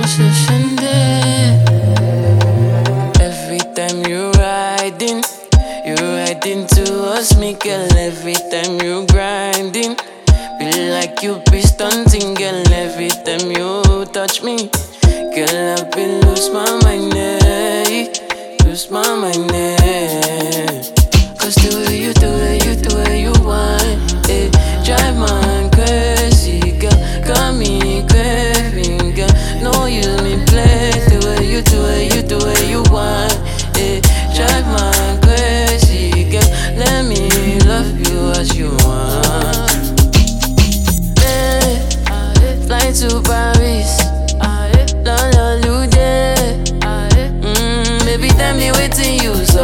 so every time you riding towards me, girl. Every time you grinding, feel like you be stunting, girl. Every time you touch me, girl, I be lose my mind, lose my mind, Cause the way you want, drive my crazy, girl. Got me craving, girl. No use me play. The way you want, drive my crazy, girl. Let me love you as you want. Fly to Paris, baby, tell me waiting you so.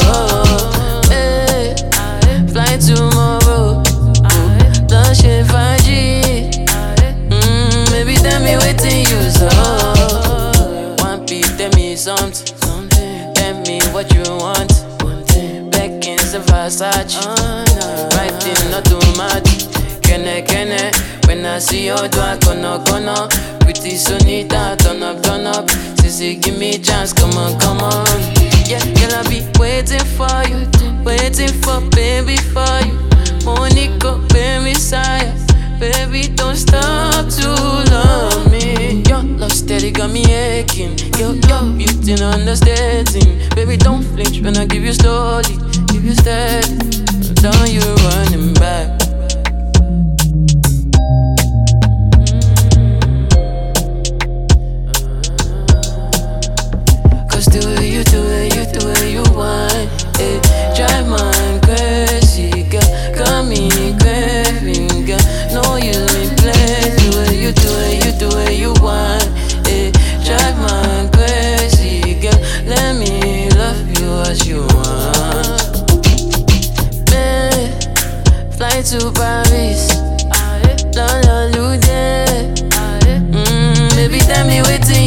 Fly tomorrow, don't shave 5G. Baby, tell me waiting you so. One beat, tell me something. Tell me what you want. Beckins and Versace, writing not too much. Kene, when I see you do I kono. Pretty Sonita, turn up. Sissy, give me a chance, come on. Yeah, girl, I be waiting for you, waiting for baby for you. Monica, baby, sire, baby, don't stop to love me. Your love steady got me aching. Your beauty understanding. Baby, don't flinch when I give you slowly, give you steady. Don't you running back. The way you want, drive my crazy, girl. Got me craving, girl. No use me play. The way you want, drive my crazy, girl. Let me love you as you want. Fly to Paris, baby, tell me waiting.